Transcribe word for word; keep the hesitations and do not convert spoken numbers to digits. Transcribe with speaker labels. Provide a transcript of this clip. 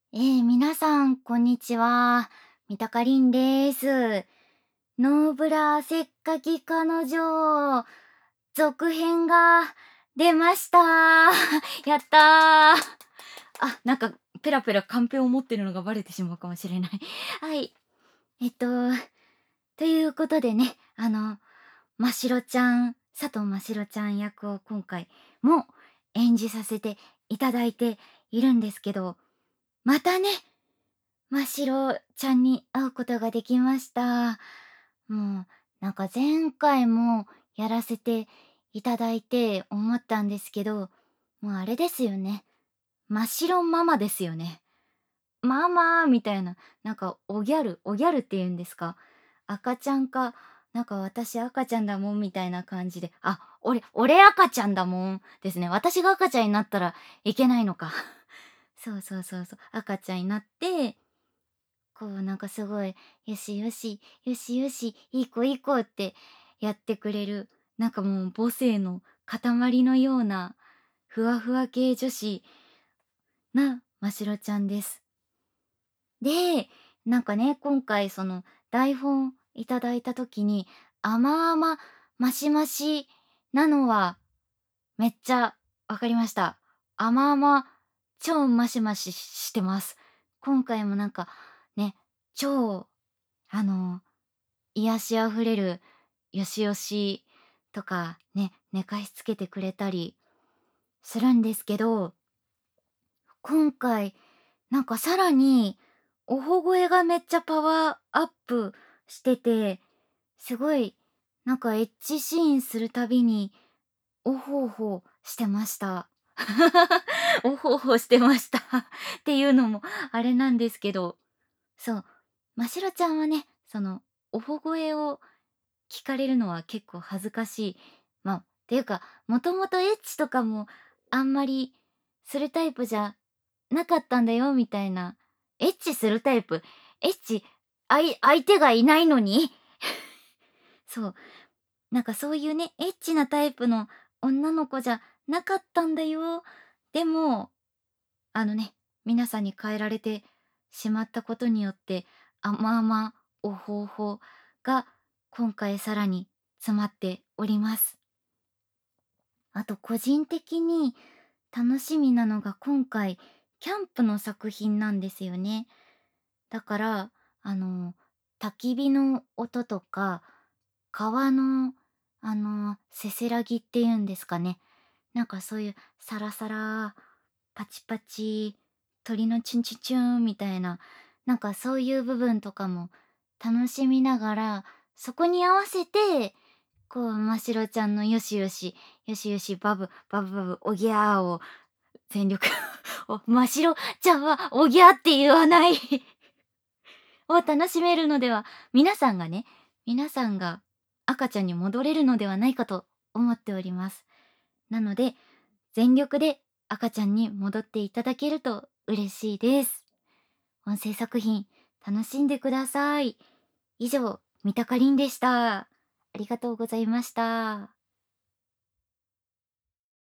Speaker 1: えー、皆さん、こんにちは。三鷹凛です。ノーブラせっかき彼女、続編が出ました。やったー。あ、なんか、ペラペラカンペを持ってるのがバレてしまうかもしれない。はい。えっと、ということでね、あの、ましろちゃん、佐藤ましろちゃん役を今回も演じさせていただいているんですけど、またね、ましろちゃんに会うことができました。もう、なんか前回もやらせていただいて思ったんですけど、もうあれですよね。ましろママですよね。ママみたいな、なんかおギャル、おギャルって言うんですか？赤ちゃんか、なんか私赤ちゃんだもんみたいな感じで、あ、俺、俺赤ちゃんだもんですね。私が赤ちゃんになったらいけないのか。そうそうそうそう。赤ちゃんになってこうなんかすごい、よしよし、よしよし、いい子いい子ってやってくれる、なんかもう母性の塊のような、ふわふわ系女子なましろちゃんです。で、なんかね、今回その台本いただいた時に、甘々マシマシなのはめっちゃわかりました。甘々超マシマシしてます。今回もなんかね、超あの、癒しあふれるよしよしとかね、寝かしつけてくれたりするんですけど、今回なんかさらにおほ声がめっちゃパワーアップしてて、すごいなんかエッチシーンするたびにおほおほしてました。おほおほしてましたっていうのもあれなんですけど、そう、ましろちゃんはね、そのおほ声を聞かれるのは結構恥ずかしい。まあ、っていうか、もともとエッチとかもあんまりするタイプじゃなかったんだよみたいな。エッチするタイプ？エッチ、あい相手がいないのに？そう、なんかそういうね、エッチなタイプの女の子じゃなかったんだよ。でも、あのね、皆さんに変えられてしまったことによって、あまあまおほおほが今回さらに詰まっております。あと個人的に楽しみなのが今回キャンプの作品なんですよね。だから、あの、焚き火の音とか、川の、あの、せせらぎっていうんですかね。なんかそういうサラサラ、パチパチ、鳥のチュンチュチュンみたいな、なんかそういう部分とかも楽しみながら、そこに合わせて、こう、ましろちゃんのよしよし、よしよし、バブ、バブバブ、おぎゃーを全力お、ましろちゃんはおぎゃーって言わないを楽しめるのでは、皆さんがね、皆さんが赤ちゃんに戻れるのではないかと思っております。なので、全力で赤ちゃんに戻っていただけると嬉しいです。音声作品楽しんでください。以上、三鷹凛でした。ありがとうございました。